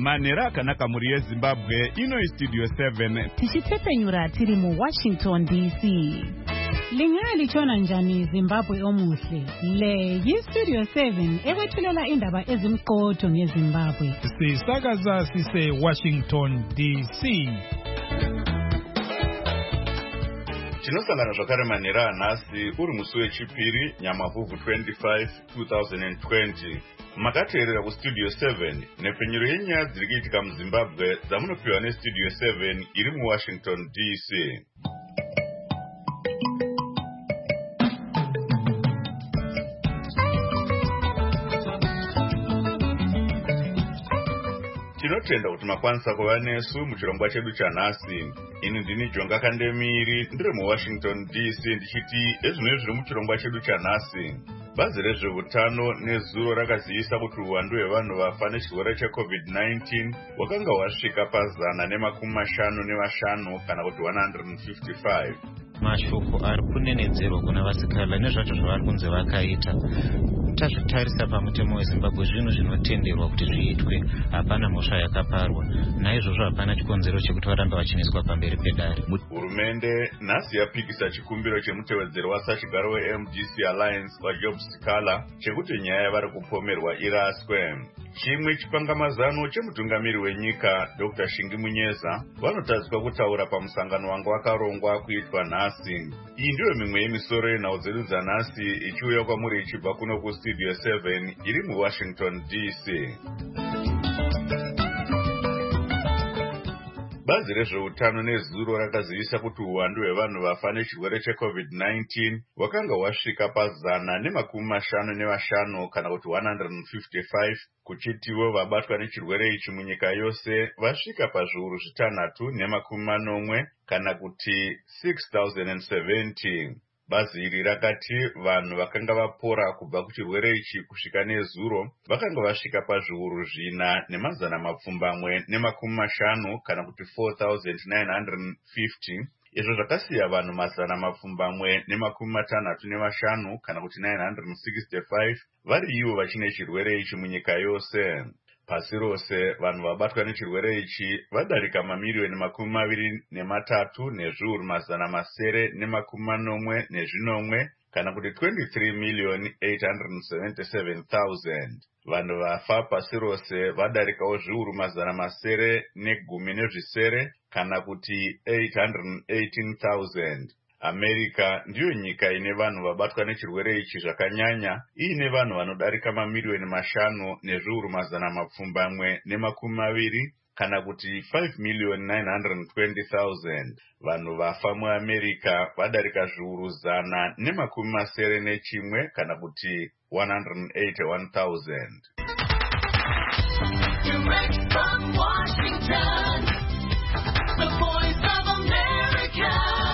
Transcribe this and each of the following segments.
Manera kanaka muri yeZimbabwe ino Studio 7 tichitepenyura tiri mu Washington DC. Lingali chona njani Zimbabwe omuhle. Le Studio 7 ekwethulela indaba ezimqotho ngeZimbabwe. Sisakaza sise Washington DC. Tinosangana zvakare Manera nhasi uri musi wechipiri Nyamavhuvhu 25 2020. Makateerera kuStudio 7 nepfenyuro yenyaya dziri kuitika muZimbabwe dzamunopiwa neStudio 7 iri muWashington DC. Tinotenda kuti makwanisa kuva nesu muchirongwa chedu chanhasi. Ini ndini Jonga Kandemiri ndiri muWashington DC ndichiti ezvinenge zviri muchirongwa chedu chanhasi. Bazi rezveutano nezuro rakazivisa kuti uwandu hwevanhu vafa nechirwere cheCovid-19 wakanga wasvika pa155 kana kuti 155. Mashoko ari kunenedzerwa kuna vasikala nezvacho zvavari kunze vakaita. Tazvitarisa pamutemo weZimbabwe zvinhu zvinotenderwa kuti zviitwe, hapana mhosva yakaparwa. Naizvozvo hapana chikonzero chekuti varambe vachimiswa pamberi pedare. Hurumende nhasi yapikisa chikumbiro chemutevedzeri wasachigaro weMDC Alliance waJob Sikala chekuti nyaya yavari kupomerwa iraswe. Chimwe chipangamazano chemutungamiri wenyika Dr. Shingi Munyeza vanotadzwa kutaura pamusangano wanga wakarongwa kuitwa nhasi. Iyi ndiyo mimwe yemisoro yenhau dzedu dzanhasi ichiuya kwamuri ichibva kuno kuStudio 7 iri muWashington DC. Bazi rezveutano nezuro rakazivisa kuti uwandu hwevanhu vafa nechirwere cheCovid-19 wakanga wasvika pa155 kana kuti 155, kuchitiwo vabatwa nechirwere ichi munyika yose vasvika pa6,640 kana kuti 6,070. Bazi iri rakati vanhu vakanga vapora kubva kuchirwere ichi kusvika nezuro vakanga vasvika pa4,950 kana kuti 4,950. Izvo zvakasiya vanhu 465 kana kuti 965 vari ivo vachine chirwere ichi munyika yose. Pasi rose vanhu vabatwa nechirwere ichi vadarika mamiriyoni 23,980,000 kana kuti 23,877,000. Vanhu vafa pasi rose vadarikawo zviuru 910 kana kuti 818,000. America ndiyo nyika ine vanhu vabatwa nechirwere ichi zvakanyanya, iine vanhu vanodarika mamiriyoni 5 nezviuru 420 kana kuti 5,920,000. Vanhu vafa muAmerica vadarika zviuru 191 kana kuti 181,000. Direct from Washington, the voice of America.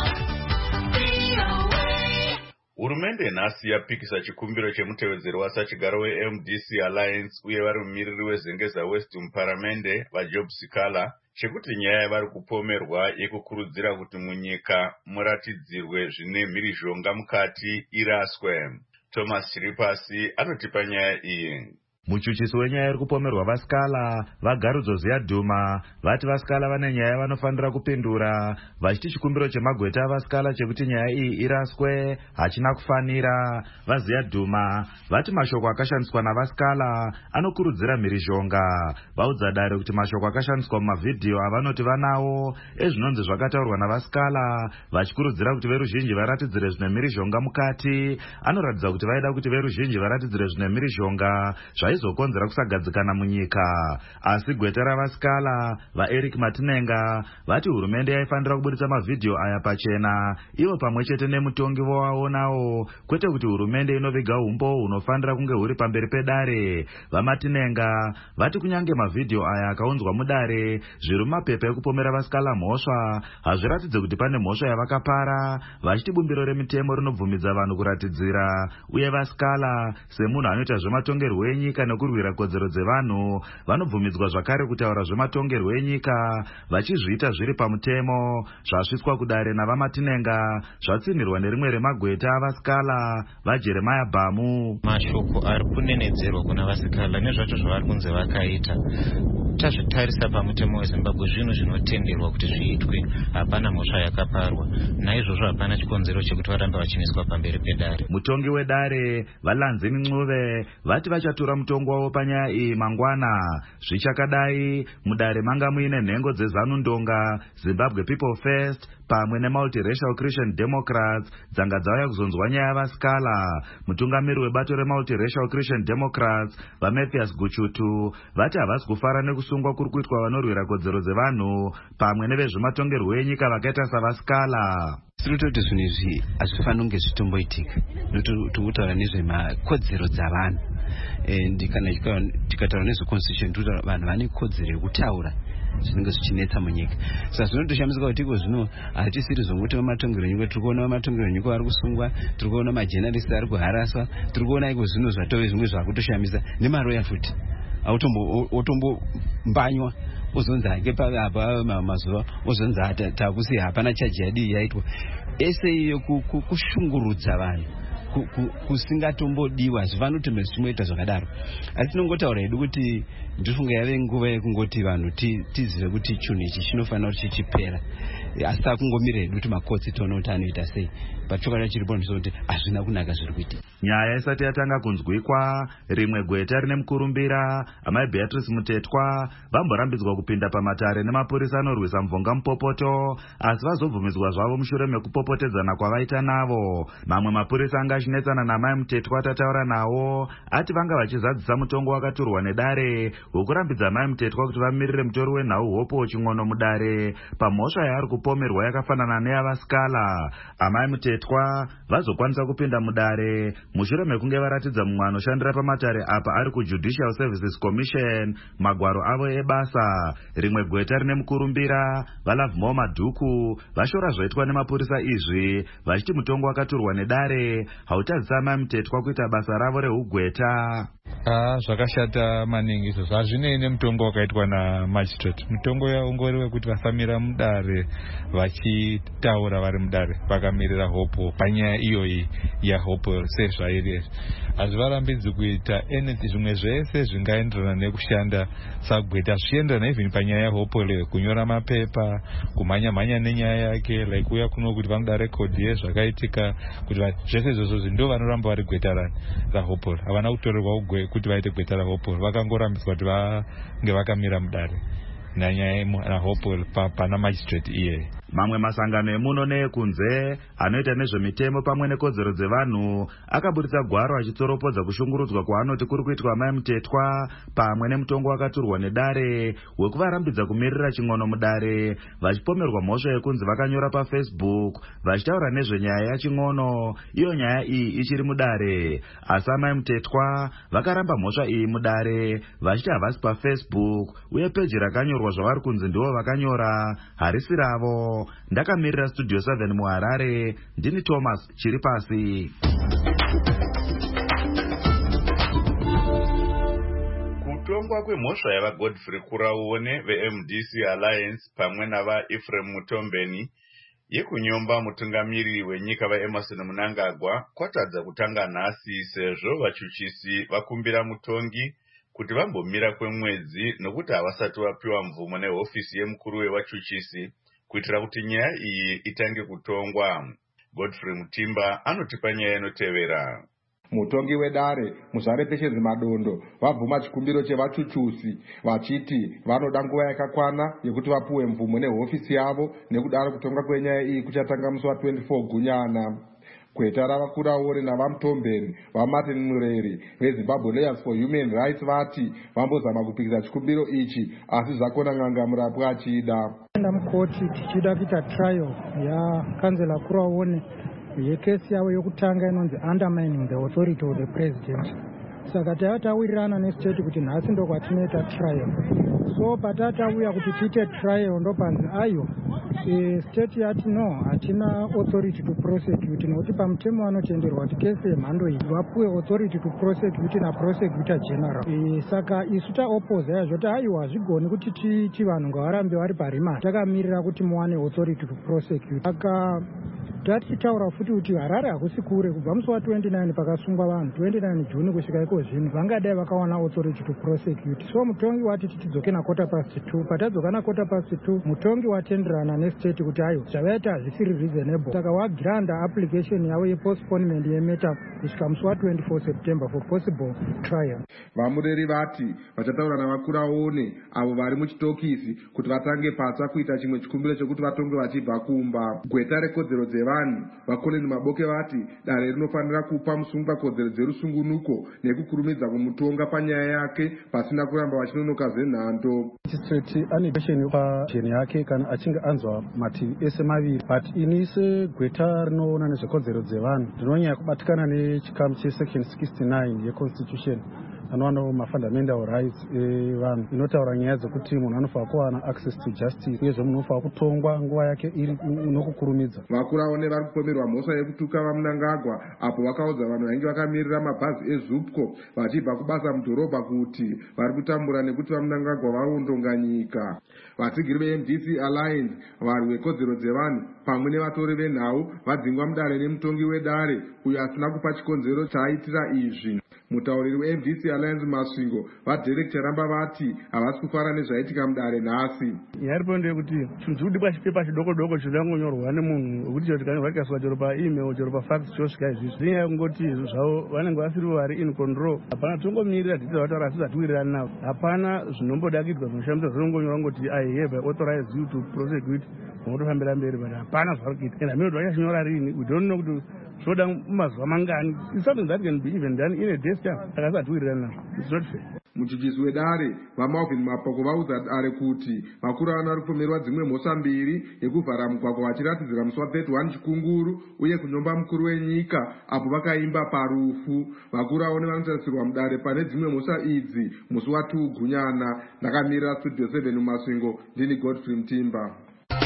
Hurumende nhasi yapikisa chikumbiro chemutevedzeri wasachigaro weMDC Alliance uye vari mumiriri weZengeza West muparamende vaJob Sikala chekuti nyaya yavari kupomerwa yekukurudzira kuti munyika muratidzirwe zvine mhirizhonga mukati iraswe. Thomas Chiripasi anotipa nyaya iyi. Muchuchisi wenyaya iri kupomerwa vasikala vagarudzo Ziyadhuma vati vasikala vane nyaya vanofanira kupindura, vachiti chikumbiro chemagweta avasikala chekuti nyaya iyi iraswe hachina kufanira. VaZiyadhuma vati mashoko akashandiswa navasikala anokurudzira mhirizhonga. Vaudza dare kuti mashoko akashandiswa mumavhidhiyo avanoti vanawo ezvinonzi zvakataurwa navasikala vachikurudzira kuti veruzhinji varatidzire zvine mhirizhonga mukati, anoratidza kuti vaida kuti veruzhinji varatidzire zvine mhirizhonga zvaizokonzera kusagadzikana munyika. Asi gweta ravasikala vaEric Matinenga vati hurumende yaifanira kubudisa mavhidhiyo aya pachena ivo pamwe chete nemutongi vowaonawo, kwete kuti hurumende inoviga umbo hunofanira kunge huri pamberi pedare. VaMatinenga vati kunyange mavhidhiyo aya akaunzwa mudare zviri mumapepa ekupomera vasikala mhosva hazviratidze kuti pane mhosva yavakapara, vachiti bumbiro remitemo rinobvumidza vanhu kuratidzira, uye vasikala semunhu anoita zvematongerwo enyika nekurwira kodzero dzevanhu vanobvumidzwa zvakare kutaura zvematongerwo enyika vachizviita zviri pamutemo. Zvasvitswa kudare navaMatinenga zvatsinirwa nerimwe remagweta avasikala vaJeremiah Bhamu. Mashoko ari kunenedzerwa kuna vasikala nezvacho zvavari kunze vakaita. tazvitarisa pamutemo wezimbabwe zvinhu zvinotenderwa kuti zviitwe, hapana mhosva yakaparwa. Naizvozvo hapana chikonzero chekuti varambe vachimiswa pamberi pedare. Mutongi wedare Valanzi Mncube vati vachatura mutongo wavo panyaya iyi mangwana. Zvichakadai, mudare manga muine nhengo dzeZanu Ndonga, Zimbabwe People First pamwe neMultiracial Christian Democrats dzanga dzauya kuzonzwa nyaya yavasikala. Mutungamiri webato reMultiracial Christian Democrats vaMathias Guchutu vati havasi kufara nekusungwa kuri kuitwa vanorwira kodzero dzevanhu pamwe nevezvematongerwo enyika vakaita savasikala. Tirikutoti zvinhu izvi hazvifaniri kunge zvitomboitika, tikutaura nezvemakodzero dzavanhu. Tikataura nezveconstitution tikutaura vanhu vane kodzero yekutaura zvinenge zvichinetsa munyika. Saka zvinotoshamisa kuti iko zvino hatisiri zvomuti vamatongero enyika, tiri kuona vamatongero enyika vari kusungwa, tiri kuona majenarist ari kuharaswa, tiri kuona iko zvino zvatove zvimwe zvakutoshamisa nemaroya futi otombombanywa ozonzi hake apa mazuva ozonzi takusi hapana chaji yadii yaitwa. Ese iyo kushungurudza vanhu kusingatombodiwa hazvifaniri kuti zvinoita zvakadaro. Asi tinongotaura hedu kuti ndifunga yave nguva yekungoti vanhu tizive kuti chinhu ichi chinofanira kuti chichipera, asi takungomira hedu kuti makotsi toona kuti anoita sei. Pachokwadi chiripo ndizoti hazvina kunaka zviri kuitika. Nyaya isati yatanga kunzwikwa, rimwe gweta rine mukurumbira amai Beatrice Mutetwa vamborambidzwa kupinda pamatare nemapurisa anorwisa mvonga mupopoto, asi vazobvumidzwa zvavo mushure mekupopotedzana kwavaita navo. Mamwe mapurisa anga achinetsana namai Mutetwa tataura nawo ati vanga vachizadzisa mutongo wakaturwa nedare wokurambidza mai Mutetwa kuti vamirire mutori wenhau Hope Ching'ono mudare pamhosva yaari kupomerwa yakafanana neyavasikala. Amai Mutetwa vazokwanisa kupinda mudare mushure mekunge varatidza mumwe anoshandira pamatare apa ari kuJudicial Services Commission magwaro avo ebasa. Rimwe gweta rine mukurumbira vaLovemore Madhuku vashora zvaitwa nemapurisa izvi vachiti mutongo wakaturwa nedare hautadzisa amai Mutetwa kuita basa ravo reugweta. Zvakashata maningi izvozvo. Hazvinei nemutongo wakaitwa namajistrate. Mutongo yaungoriwe kuti vasamira mudare vachitaura vari mudare vakamirira Hope panyaya iyoyi yaHope sezvairi. Hazvivarambidzi kuita zvimwe zvese zvingaenderana nekushanda sagweta zvichienderana even panyaya yaHope leyo, kunyora mapepa, kumhanya nenyaya yake, like uya kuno kuti vanoda rekodhi yezvakaitika, kuti zvese izvozvo ndo vanoramba vari gweta raHope. Havana kutorerwa kuti vaite gweta raHope, vakangorambidzwa kuti vange vakamira mudare nanyaya naHope pana magistrate iye. Mamwe masangano emuno neekunze anoita nezvemitemo pamwe nekodzero dzevanhu akaburitsa gwaro achitsoropodza kushungurudzwa kwaanoti kuri kuitwa mai Mutetwa pamwe nemutongo wakaturwa nedare wekuvarambidza kumirira Ching'ono mudare, vachipomerwa mhosva yekunzi vakanyora paFacebook vachitaura nezvenyaya yaChing'ono, iyo nyaya iyi ichiri mudare. Asi amai Mutetwa vakaramba mhosva iyi mudare vachiti havasi paFacebook uye peji rakanyorwa zvavari kunzi ndivo vakanyora harisi ravo. Ndakamirira Studio 7 muHarare, ndini Thomas Chiripasi. Kutongwa kwemhosva yavaGodfrey Kuraone veMDC Alliance pamwe navaEphraim Mutombeni yekunyomba mutungamiriri wenyika vaEmerson Mnangagwa kwatadza kutanga nhasi, sezvo vachuchisi vakumbira mutongi kuti vambomira kwemwedzi nokuti havasati vapiwa mvumo nehofisi yemukuru wevachuchisi kuitira kuti nyaya iyi itange kutongwa. Godfrey Mutimba anotipa nyaya inotevera. Mutongi wedare Muzvare Patience Madondo vabvuma chikumbiro chevachuchusi vachiti vanoda nguva yakakwana yekuti vapuwe mvumo nehofisi yavo, nekudaro kutonga kwenyaya iyi kuchatanga musi wa24 Gunyana. Gweta ravakuraore navaMutombeni vaMartin Mureri veZimbabwe Lawyers for Human Rights vati vambozama kupikisa chikumbiro ichi asi zvakona n'anga murapwa achida. Mukoti tichida kuita trial yakanzela Kuraone yekesi yavo yokutanga inonzi undermining the authority of the president. Saka tatawirirana nestate kuti nhasi ndo kwatinoita trial. So patatauya kuti tiite trial ndo panzi ayo state yati no hatina authority to prosecute nokuti pamutemo vanotenderwa kuti kese yemhando iyi vapuwe authority to prosecute naprosecutor general. Saka isu taopoza yazvo kuti aiwa hazvigoni kuti ti vanhu ngavarambe vari parimari takamirira kuti muwane authority to prosecute. Saka tatichitaura futi kuti Harare hakusi kure kubva musi wa29 pakasungwa vanhu 29 Juni kusvika iko zvino vangadai vakawana authority to prosecute. So mutongi wati tidzoke na 2:15 patadzoka na 2:15 mutongi watenderana nestate kuti ayo zvavaita hazvisiri reasonable. Saka wagiranda application yavo yepostponement yemeta kusvika musi wa24 September for possible trial. Vamureri vati vachataura navakuru aone avo vari muchitokisi kuti vatange patsa kuita chimwe chikumbiro chekuti vatonge vachibva kumba. Gweta rekodzero dzevanhu vakoleni Maboke vati dare rinofanira kupa musungwa kodzero dzerusungunuko nekukurumidza kumutonga panyaya yake pasina kuramba vachinonoka zvenhando. Magistrate ane question pacheni yake kana achinge anzwa mativi ese maviri, but ini segweta rinoona nezvekodzero dzevanhu ndinonyanya kubatikana nechikamu chesection 69 yeconstitution anowana mafundamental rights evanhu inotaura nyaya dzekuti munhu anofanira kuwana access to justice uyezve munhu anofanira kutongwa nguva yake iri nokukurumidza. Vakuru aone vari kupomerwa mhosva yekutuka vaMnangagwa apo vakaudza vanhu vainge vakamirira mabhazi ezupco vachibva kubasa mudhorobha kuti vari kutambura nekuti vaMnangagwa varondonga nyika. Vatsigiri veMDC Alliance vari vekodzero dzevanhu pamwe nevatori venhau vadzingwa mudare nemutongi wedare uyo asina kupa chikonzero chaaitira izvi. Mutauriri weMDC Alliance Masvingo vaDerek Charamba vati havasi kufara nezvaitika mudare nhasi. Yaripo ndeyekuti chinhu chikudikwa chipepa chidoko chidangonyorwa nemunhu wekuti choti kana vakaswa chero paemail chero pafax chosvika izvizvi zvinyaya yekungoti izvo zvavo vanenge vasirivo vari in control. Hapana tongomirira detail vataura asi zvatiwirirani navo. Hapana zvinomboda kuitwa zvinoshamisa zvinongonyora ngoti I hereby authorize you to prosecute motofambira mberi but hapana zvari kuita. And hamino kuti vachashinyora rini we don't know kuti zvoda mazuva mangani. It's something that can be even done in a day's time. Akasatiwirirani navo. It's not fair. Muchichisi wedare vaMalvin Mapoko vaudza dare kuti vakuru vano vari kupomerwa dzimwe mhosva mbiri yekuvhara mugwagwa vachiratidzira musi wa31 Chikunguru uye kunyomba mukuru wenyika apo vakaimba parufu. Vakuru aone vanotarisirwa mudare pane dzimwe mhosva idzi musi wa2 Gunyana. Ndakamirira Studio 7 muMasvingo ndini Godfrey Mtimba.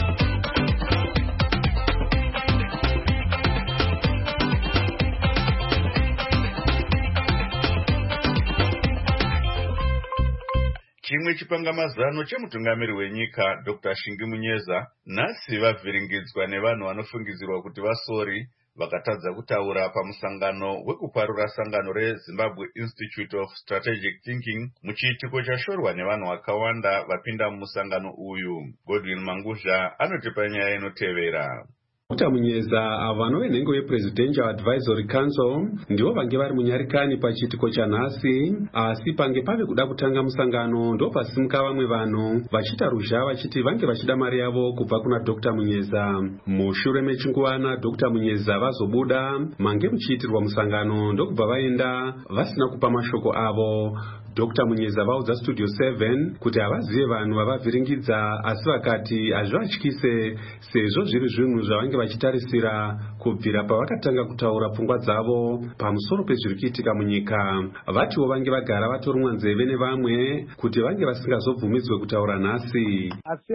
Chimwe chipangamazano chemutungamiri wenyika Dr. Shingi Munyeza nhasi vavhiringidzwa nevanhu vanofungidzirwa kuti vasori vakatadza kutaura pamusangano wekuparura sangano reZimbabwe Institute of Strategic Thinking muchiitiko chashorwa nevanhu vakawanda vapinda mumusangano uyu. Godwin Manguzha anotipa nyaya inotevera. Dr. Munyeza avo vanove nhengo yePresidential Advisory Council ndivo vange vari munyarikani pachiitiko chanhasi, asi pange pave kuda kutanga musangano ndopasimuka vamwe vanhu vachiita ruzha vachiti vange vachida mari yavo kubva kuna Dr. Munyeza. Mushure mechinguwana Dr. Munyeza vazobuda mange muchiitirwa musangano ndokubva vaenda vasina kupa mashoko avo. Dr. Munyeza vaudza Studio 7 kuti havazive vanhu vavavhiringidza asi vakati hazvivatyise sezvo zviri zvinhu zvavange vachitarisira kubvira pavakatanga kutaura pfungwa dzavo pamusoro pezviri kuitika munyika. Vatiwo vange vagara vatorumwa nzeve nevamwe kuti vange vasingazobvumidzwe kutaura nhasi. Asi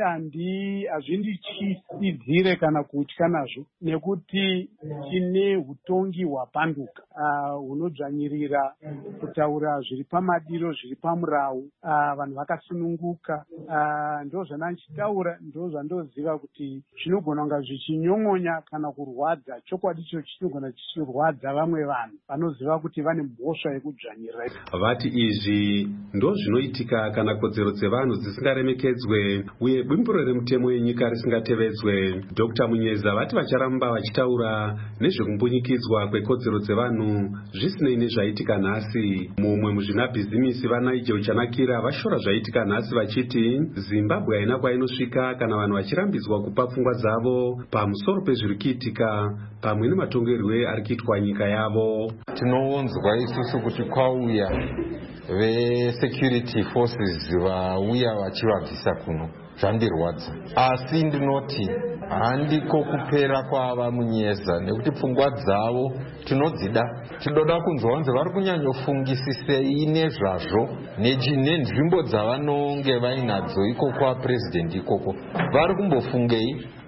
hazvindichidzire kana kutya nazvo nekuti tine hutongi hwapanduka hunodzvanyirira kutaura zviri pamadiro zviri pamurau. Vanhu vakasununguka. Ndo zvandichitaura ndo zvandoziva kuti zvinogona kunga zvichinyon'onya kana kurwadza. Chokwadi icho chinogona chichirwadza vamwe vanhu vanoziva kuti vane mhosva yekudzvanyirira. Vati izvi ndo zvinoitika kana kodzero dzevanhu dzisingaremekedzwe uye bumbiro remutemo yenyika risingatevedzwe. Dr. Munyeza vati vacharamba vachitaura nezvekumbunyikidzwa kwekodzero dzevanhu zvisinei nezvaitika nhasi. Mumwe muzvinabhizimisi vaNigel Chanakira vashora zvaitika nhasi vachiti Zimbabwe haina kwainosvika kana vanhu vachirambidzwa kupa pfungwa dzavo pamusoro pezviri kuitika pamwe nematongerwe ari kuitwa nyika yavo. Tinoonzwa isusu kuti kwauya ve-security forces vauya vachivabvisa kuno zvandirwadza, asi ndinoti handiko kupera kwava Munyeza nekuti pfungwa dzavo tinodzida. Tinoda kunzwa vanzi vari kunyanyofungisisei nezvazvo nenzvimbo dzavanonge vainadzo ikoko vapresident ikoko vari kumbofungei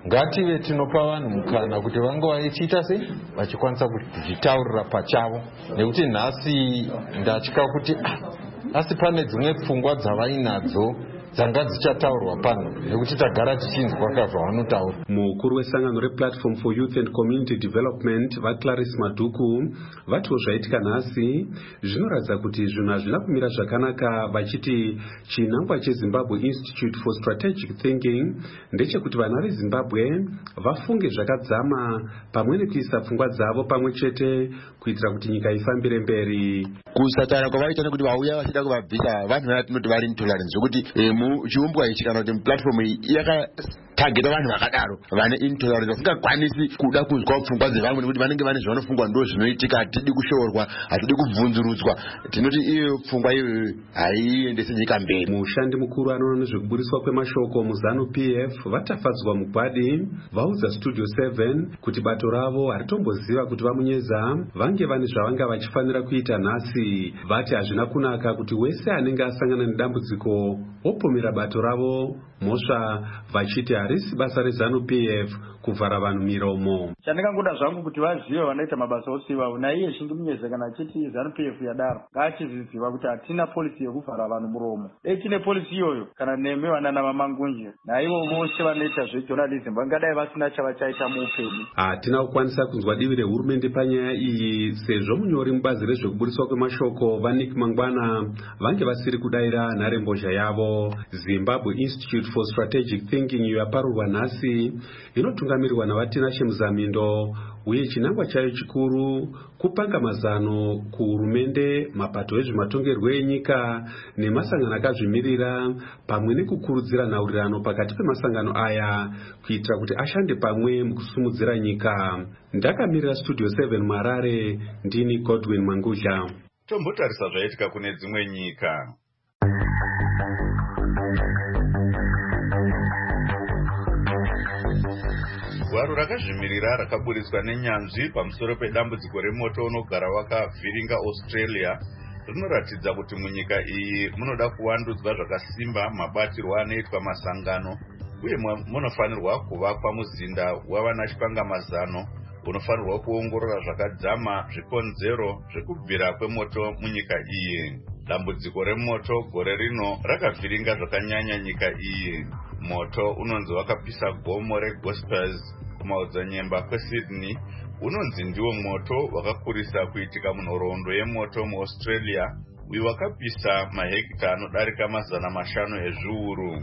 ngative tinopa vanhu mukana kuti vange vachiita sei vachikwanisa kuzvitaurira pachavo, nekuti nhasi ndatya kuti asi pane dzimwe pfungwa dzavainadzo dzanga dzichataurwa pano nekuti tagara tichinzwa kazvavanotaura. Mukuru wesangano replatform for youth and community development vaClarice Madhuku vatiwo zvaitika nhasi zvinoratidza kuti zvinhu hazvina kumira zvakanaka, vachiti chinangwa cheZimbabwe Institute for Strategic Thinking ndechekuti vana veZimbabwe vafunge zvakadzama pamwe nekuisa pfungwa dzavo pamwe chete kuitira kuti nyika ifambire mberi. Kusataura kwavaita nekuti vauya vachida kuvabvisa vanhu vatinoti vari intolerance zvokuti chiumbwa ichi kana kuti platform iyi yakatageta vanhu vakadaro vane intolerance vasingakwanisi kuda kuzwa pfungwa dzevamwe nekuti vanenge vane zvavanofungwa ndo zvinoitika, hatidi kushoorwa, hatidi kubvunzurudzwa. Tinoti iyo pfungwa iyo haiendese nyika mberi. Mushandi mukuru anoona nezvekuburiswa kwemashoko muZanu PF vatafadzwa mugwadi vaudza Studio 7 kuti bato ravo haritomboziva kuti vamunyeza vange vane zvavanga vachifanira kuita nhasi. Vati hazvina kunaka kuti wese anenge asangana nedambudziko opomera bato ravo mhosva, vachiti harisi basa reZanu PF kuvhara vanhu miromo. Chandingangoda zvangu kuti vazive vanoita mabasa osiva naiye Shingimunyeza kana achiti ZANU PF yadaro ngaachizviziva kuti hatina polisi yekuvhara vanhu muromo. Dei tine polisi iyoyo kana neme vanana vamangunje naivo vose vanoita zvejournalism vangadai vasina chavachaita muupenyu. Hatina kukwanisa kunzwa divi rehurumende panyaya iyi sezvo munyori mubazi rezvekuburiswa kwemashoko vaNick Mangwana vange vasiri kudaira nharembozha yavo. Zimbabwe Institute for Strategic Thinking yaparurwa nhasi inotungamirirwa navaTinashe Muzamindo uye chinangwa chayo chikuru kupanga mazano kuhurumende, mapato ezvematongerwo enyika nemasangano akazvimirira pamwe nekukurudzira nhaurirano pakati pemasangano aya kuitira kuti ashande pamwe mukusimudzira nyika. Ndakamirira Studio 7 Marare, ndini Godwin Manguzha. Tombotarisa zvaitika kune dzimwe nyika. Gwaro rakazvimirira rakaburitswa nenyanzvi pamusoro pedambudziko remoto unogara wakavhiringa Australia rinoratidza kuti munyika iyi munoda kuwandudzwa zvakasimba mabatirwo anoitwa masangano uye munofanirwa kuvakwa muzinda wavanachipanga-mazano unofanirwa kuongorora zvakadzama zvikonzero zvekubvira kwemoto munyika iyi. Dambudziko remoto gore rino rakavhiringa zvakanyanya nyika iyi. Moto unonzi wakapisa gomo reGospers kumaodzanyemba kweSydney. Unonzi ndiwo moto wakakurisa kuitika munhoroondo yemoto muAustralia uyu wakapisa mahekita anodarika 500 ezviuru.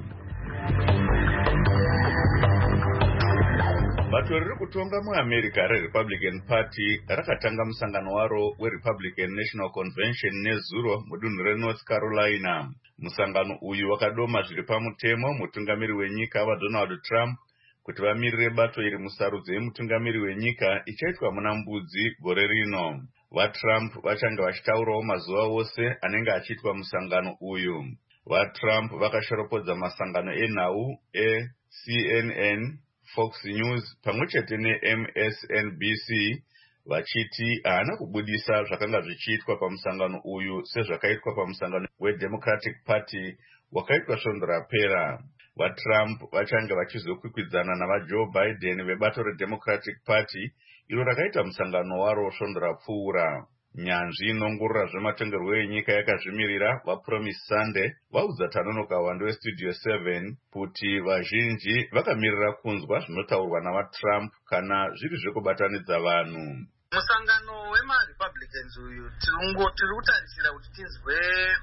Bato riri kutonga muAmerica reRepublican Party rakatanga musangano waro weRepublican National Convention nezuro mudunhu reNorth Carolina. Musangano uyu wakadoma zviri pamutemo mutungamiri wenyika vaDonald Trump kuti vamirire bato iri musarudzo yemutungamiri wenyika ichaitwa muna Mbudzi gore rino. VaTrump vachanga vachitaurawo mazuva ose anenge achiitwa musangano uyu. VaTrump vakashoropodza masangano enhau eCNN, Fox News pamwechete neMSNBC vachiti haana kubudisa zvakanga zvichiitwa pamusangano uyu sezvakaitwa pamusangano weDemocratic Party wakaitwa svondo rapera. VaTrump vachanga vachizokwikwidzana navaJoe Biden vebato reDemocratic Party iro rakaita musangano waro svondo rapfuura. Nyanzvi inongorora zvematongerwo enyika yakazvimirira vaPromise Sunday vaudza Tanonoka Wando weStudio 7 kuti vazhinji vakamirira kunzwa zvinotaurwa navaTrump kana zviri zvekubatanidza vanhu. Musangano wemaRepublicans uyu tiri kutarisira kuti tizwe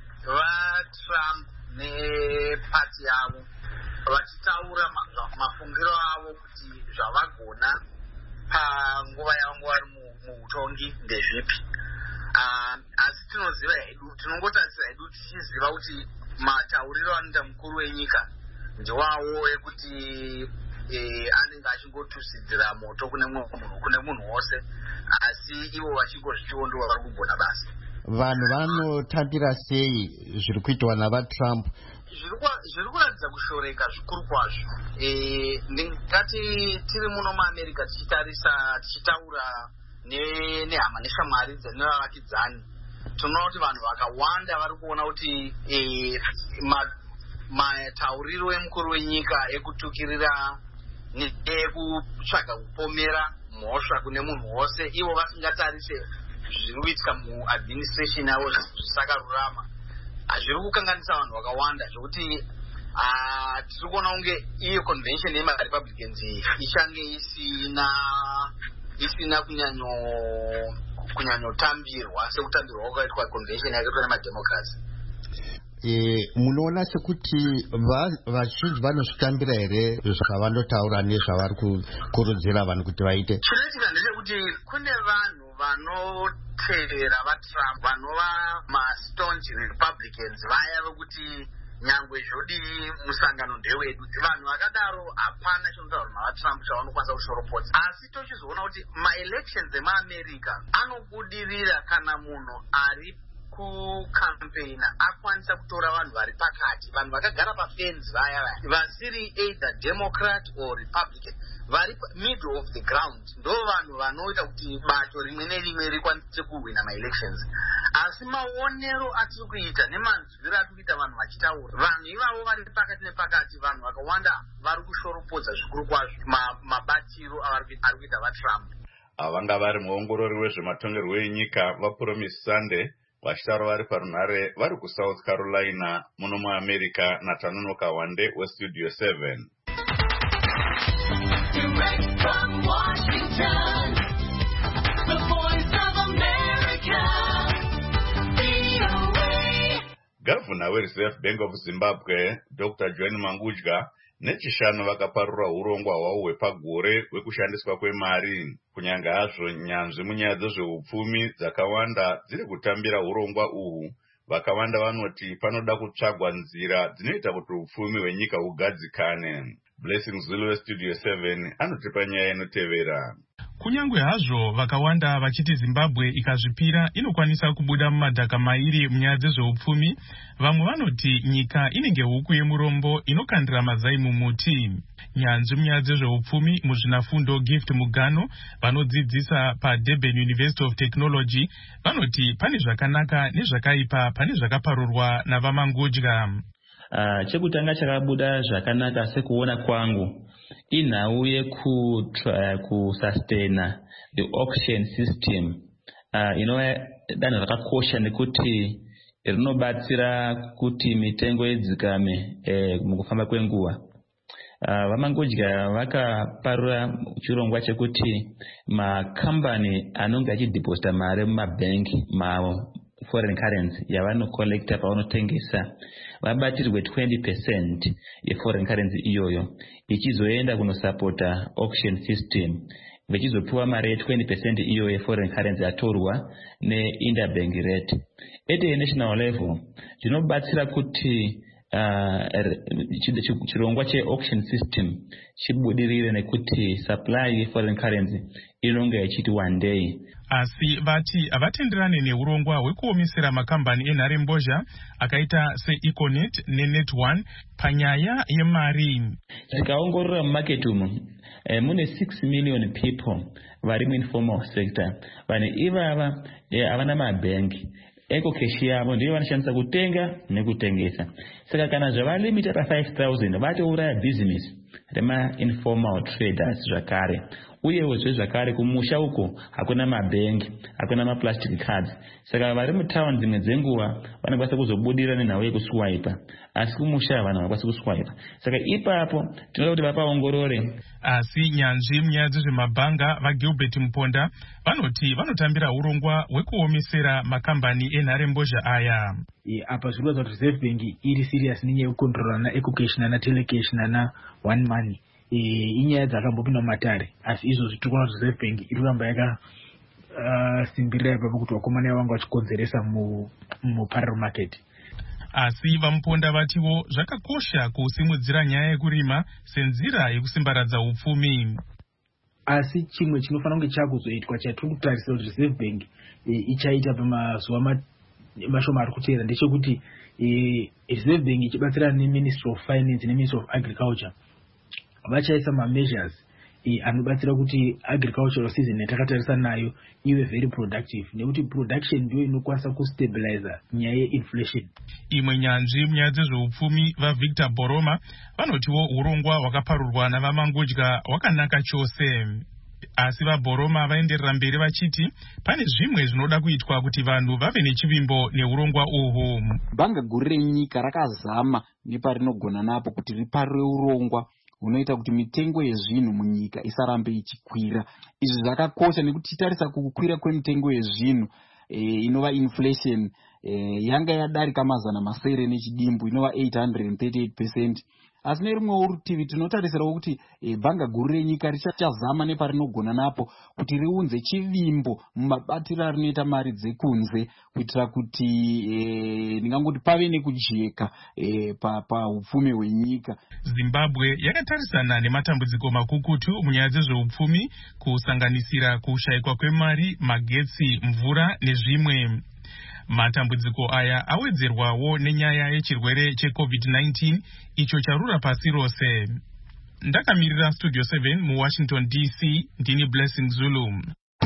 vaTrump nepati yavo vachitaura mafungiro avo kuti zvavagona panguva yavo vari muutongi ndezvipi. Asi tinoziva hedu, tinongotarisira hedu tichiziva kuti matauriro anoita mukuru wenyika ndiwawo ekuti anenge achingotusidzira moto kune munhu wose, asi ivo vachingozvitiwo ndivo vari kugona basa. Vanhu vanotambira sei zviri kuitwa navaTrump? Zviri kuratidza kushoreka zvikuru kwazvo. Ndingati tiri muno muAmerica tichitaura nehama neshamwari dzenevavakidzani, tinoona kuti vanhu vakawanda vari kuona kuti matauriro emukuru wenyika ekutukirira nekutsvaga kupomera mhosva kune munhu wose ivo vasingatarise zviri kuitika muadministration yavo zvisakarurama. Zviri kukanganisa vanhu vakawanda zvekuti tiri kuona kunge iyo convention yemarepublicans ichange isina kunyanyotambirwa sekutambirwa kwakaitwa convention yakaitwa nemademocrats. Munoona sekuti vazhinji vanozvitambira here zvavaноtaura nezvavari kukurudzira vanhu kuti vaite? Chinoitika ndechekuti kune vanhu vanotevera vaTrump vanova mastaunch republicans vaya vekuti nyangwe zvodii musangano ndewedu. Vanhu vakadaro hapana chinotaura navaTrump chavanokwanisa kushoropodza. Asi tochizoona kuti maelections emaamerica anobudirira kana munhu ari kukampeyina akwanisa kutora vanhu vari pakati, vanhu vakagara pafenzi vaya vasiri either democrat or republican, vari middle of the ground. Ndo vanhu vanoita kuti bato rimwe nerimwe rikwanise kuwina maelections. Asi maonero atiri kuita nemanzwiro atiri kuita vanhu vachitaura, vanhu ivavo vari pakati nepakati, vanhu vakawanda vari kushoropodza zvikuru kwazvo mabatiro ari kuita vaTrump. Vanga vari muongorori wezvematongerwo enyika vaPromise Sunday vachitaura vari parunhare vari kuSouth Carolina muno muAmerica naTanonoka Wande weStudio 7. Direct from Washington, the voice of America, VOA. Gavana weReserve Bank of Zimbabwe Dr. John Mangudya nechishanu vakaparura urongwa hwavo hwepagore hwekushandiswa kwemari. Kunyanga hazvo nyanzvi munyaya dzezveupfumi dzakawanda dziri kutambira urongwa uhu, vakawanda vanoti panoda kutsvagwa nzira dzinoita kuti upfumi hwenyika hugadzikane. Blessing Zulu weStudio 7 anotipa nyaya inotevera. Kunyangwe hazvo vakawanda vachiti Zimbabwe ikazvipira inokwanisa kubuda mumadhaka mairi munyaya dzezveupfumi, vamwe vanoti nyika inenge huku yemurombo inokandira mazai mumuti. Nyanzvi munyaya dzezveupfumi muzvinafundo Gift Mugano vanodzidzisa paDurban University of Technology vanoti pane zvakanaka nezvakaipa pane zvakaparurwa navaMangudya. Chekutanga chakabuda zvakanaka sekuona kwangu inhau yekusustaina the auction system inova danho rakakosha nekuti rinobatsira kuti mitengo idzikame mukufamba kwenguva. VaMangudya vakaparura chirongwa chekuti makambani anonge achidhiposita mari mumabhengi mavo foreign currency yavanokolekta pavanotengesa vabatirwe 20% yeforeign currency iyoyo ichizoenda kunosapota auction system, vachizopiwa mari ye20% iyoyo yeforeign currency yatorwa neinterbank rate. At a national level zvinobatsira kuti chirongwa cheauction system chibudirire nekuti supply yeforeign currency inonge ichiti one day. Asi vati avatenderane neurongwa hwekuomesera makambani enharembozha akaita seEconet neNet1 panyaya yemari. Tikaongorora mumarket umu mune 6 million people vari muinformal sector. Vanhu ivava havana mabhengi, eko keshi yavo ndiyo vanoshandisa kutenga nekutengesa. Saka kana zvavalimita pa5,000 vatouraya business rema-informal traders zvakare. Uyewo zvakare kumusha uko hakuna mabhengi, hakuna maplastic cards. Saka vari mutauni dzimwe dzenguva vanokwanisa kuzobudira nenhau yekuswipa, asi kumusha vanhu havakwanisi kuswipa. Saka ipapo tinoda kuti vapaongorore. Asi nyanzvi munyaya dzezvemabhanga vaGilbert Muponda vanoti vanotambira urongwa hwekuomesera makambani enharembozha aya. Apa zvinoratidza kuti Reserve Bank iri serious nenyaya yekukontrora naEcocash naTelecash naOne Money. Inyaya dzakambopinda mumatare, asi izvozvi tiri kuona kuti Reserve Bank iri kuramba yakasimbirira ipapo kuti vakomana vanga vachikonzeresa muparallel market. Asi vaMuponda vatiwo zvakakosha kusimudzira nyaya yekurima senzira yekusimbaradza upfumi. Asi chimwe chinofanira kunge chakuzoitwa chatiri kutarisa kuti Reserve Bank ichaita pamazuva mashoma ari kuteera ndechekuti Reserve Bank ichibatsirana neMinistry of Finance neMinistry of Agriculture vachaisa measures anobatsira kuti agricultural season yatakatarisa nayo ive very productive, nekuti production ndiyo inokwanisa kustabiliza nyaya yeinflation. Imwe nyanzvi munyaya dzezveupfumi vaVictor Boroma vanotiwo urongwa hwakaparurwa navamangudya hwakanaka chose. Asi vaBoroma vaenderera mberi vachiti pane zvimwe zvinoda kuitwa kuti vanhu vave nechivimbo neurongwa uhwu. Bhanga guru renyika rakazama neparinogona napo kuti riparure urongwa hunoita kuti mitengo yezvinhu munyika isarambe ichikwira. Izvi zvakakosha nekuti titarisa kukwira kwemitengo yezvinhu inova inflation yanga yadarika mazana masere nechidimbu inova 838%. Asi nerimwe rutivi tinotarisirawo kuti bhanga guru renyika richazama neparinogona napo kuti riunze chivimbo mumabatiro arinoita mari dzekunze kuitira kuti ndingangoti pave nekujeka paupfumi hwenyika. Zimbabwe yakatarisana nematambudziko makukutu munyaya dzezveupfumi kusanganisira kushayikwa kwemari, magetsi, mvura nezvimwe. Matambudziko aya awedzerwawo nenyaya yechirwere cheCovid-19 icho charura pasi rose. Ndakamirira Studio 7 muWashington DC, ndini Blessing Zulu.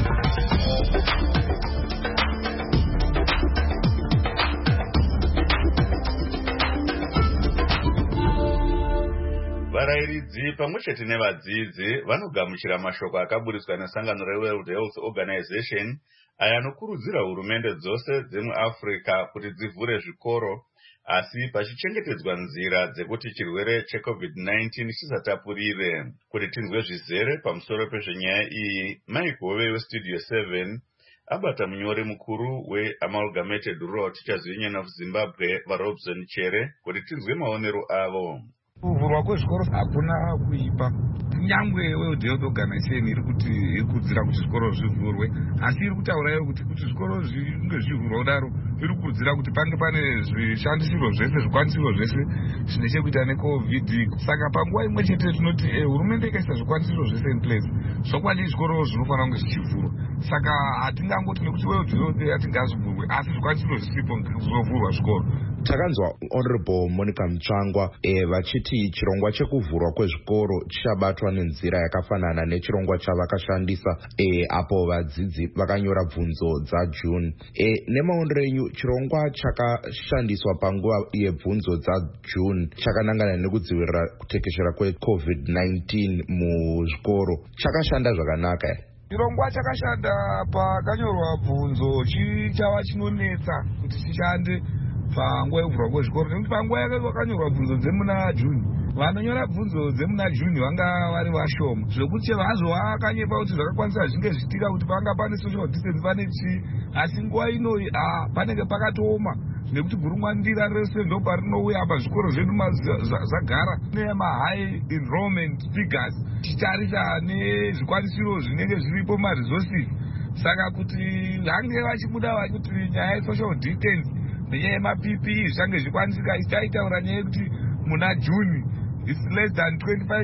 Varairidzi pamwechete nevadzidzi vanogamuchira mashoko akaburiswa nesangano reWorld Health Organization aya anokurudzira hurumende dzose dzemuAfrica kuti dzivhure zvikoro, asi pachichengetedzwa nzira dzekuti chirwere cheCovid-19 chisatapurire. Kuti tinzwe zvizere pamusoro pezvenyaya iyi, Mike Hove weStudio 7 abata munyori mukuru weAmalgamated Rural Teachers Union of Zimbabwe vaRobson Chere kuti tinzwe maonero avo. Kuvhurwa kwezvikoro hakuna kuipa. Nyangwe World Health Organization iri kukurudzira kuti zvikoro zvivhurwe, asi iri kutaura kuti zvikoro zvinge zvivhurwa kudaro iri kukurudzira kuti pange pane zvishandisiro zvese, zvikwanisiro zvese zvine chekuita neCovid. Saka panguva imwe chete tinoti hurumende ikaisa zvikwanisiro zvese in place, zvokwadi zvikoro zvinofanira kunge zvichivhurwa. Saka hatingangoti nekuti World Health yati ngazvivhurwe asi zvikwanisiro zvisipo zvovhurwa zvikoro. Takanzwa Honorable Monica Mutsvangwa vachiti chirongwa chekuvhurwa kwezvikoro chichabatwa nenzira yakafanana nechirongwa chavakashandisa apo vadzidzi vakanyora bvunzo dzaJune. Nemaondero enyu, chirongwa chakashandiswa panguva yebvunzo dzaJune chakanangana nekudzivirira kutekeshera kweCovid-19 muzvikoro chakashanda zvakanaka here? Chirongwa chakashanda pakanyorwa bvunzo chichava chinonetsa kuti chishande panguva yekuvhurwa kwezvikoro, nekuti panguva yakanyorwa bvunzo dzemuna June, vanonyora bvunzo dzemuna June vanga vari vashoma, zvokuti hazvo vakanyepa kuti zvakakwanisa zvinge zvitika kuti panga pane social distance pane chii, asi nguva inoyi panenge pakatooma nekuti gurumwandira rese ndo parinouya apa zvikoro zvedu zvagara nemahigh enrollment figures tichitarisa nezvikwanisiro zvinenge zviripo maresources. Saka kuti vange vachibuda vakuti nyaya yesocial distance nenyaya yemaPPE zvange zvikwanisika, ichaitaura nyaya yekuti muna June it's less than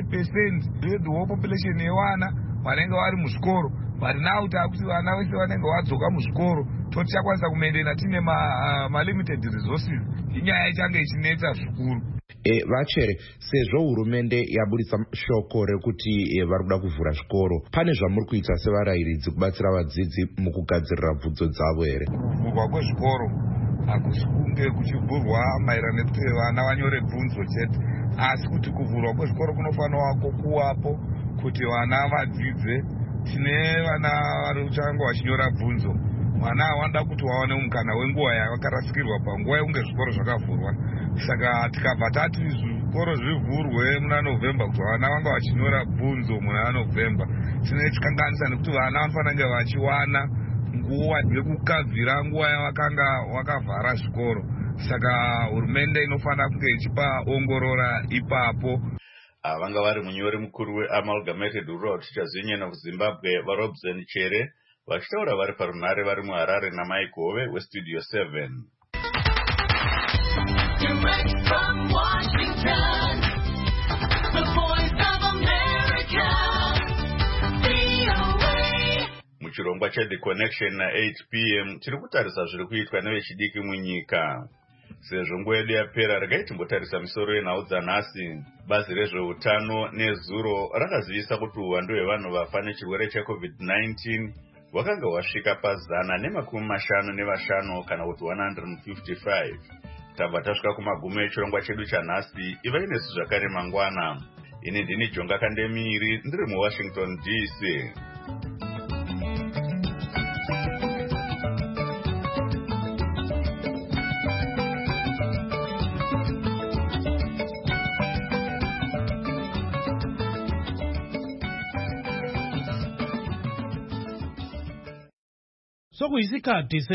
25% yedu whole population yevana vanenge vari muzvikoro, but now takuti vana vese vanenge vadzoka muzvikoro totichakwanisa kumaintaina tine malimited resources. Inyaya ichange ichinetsa zvikuru. Vachere, sezvo hurumende yaburitsa shoko rekuti vari kuda kuvhura zvikoro, pane zvamuri kuita sevarairidzi kubatsira vadzidzi mukugadzirira bvunzo dzavo here? Kuvhurwa kwezvikoro hakusi kunge kuchivhurwa maererano nekuti vana vanyore bvunzo chete, asi kuti kuvhurwa kwezvikoro kunofanira kuwapo kuti vana vadzidze. Tine vana vari kuchanga vachinyora bvunzo, vana havanoda kuti vaone mukana wenguva yavakarasikirwa panguva yekunge zvikoro zvakavhurwa. Saka tikabva tati zvikoro zvivhurwe muna November kuti vana vanga vachinyora bvunzo muna November, tinochikanganisa nekuti vana vanofanira kunge vachiwana nguva yekukabvira nguva yavakanga vakavhara zvikoro. Saka hurumende inofanira kunge ichipa ongorora ipapo. Vanga vari munyori mukuru weAmalgamated Rural Teachers Union of Zimbabwe vaRobson Chere vachitaura vari parunhare vari muHarare naMike Hove weStudio 7. Direct from Washington, the voice of America, VOA. Muchirongwa cheThe Connection na 8 p.m. tiri kutarisa zviri kuitwa nevechidiki munyika. sezvo nguva yedu yapera regai timbotarisa misoro yenhau dzanhasi. Bazi rezveutano nezuro rakazivisa kuti uwandu hwevanhu vafa nechirwere cheCovid-19 hwakanga hwasvika pa155 kana kuti 155. Tabva tasvika kumagumo echirongwa chedu chanhasi. Ivai nesu zvakare mangwana. Ini ndini Jonga Kandemiri, ndiri muWashington DC. Sokuyisikhathi